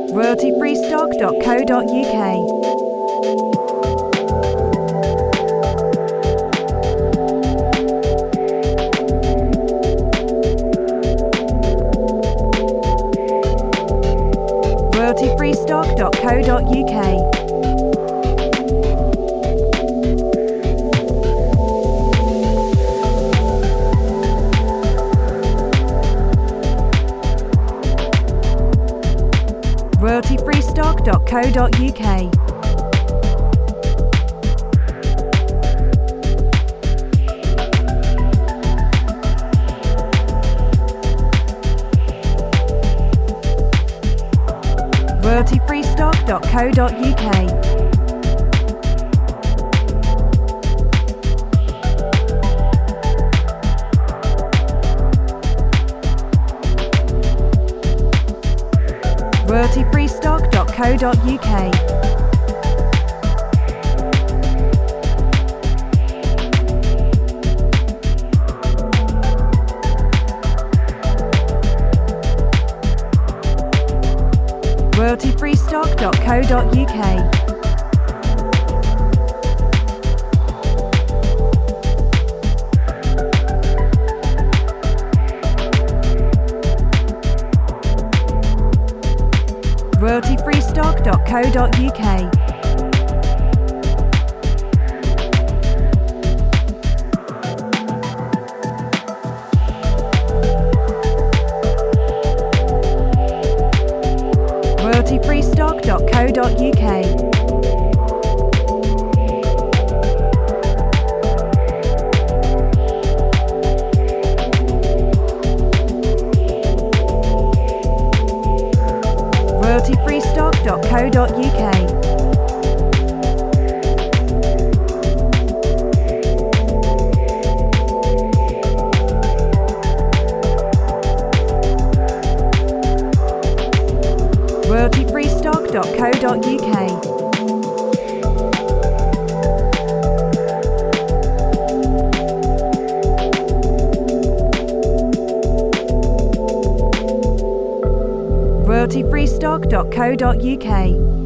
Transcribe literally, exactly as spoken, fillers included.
royalty free stock dot co dot U K. royalty free stock dot co dot U K. royalty free stock dot co dot U K. royalty free stock dot co dot U K. royalty free stock dot co dot U K. royalty free stock dot co dot U K. royalty free stock dot co dot U K. royalty free stock dot co dot U K. royalty free stock dot co dot U K. royalty free stock dot co dot U K. royalty free stock dot co dot U K.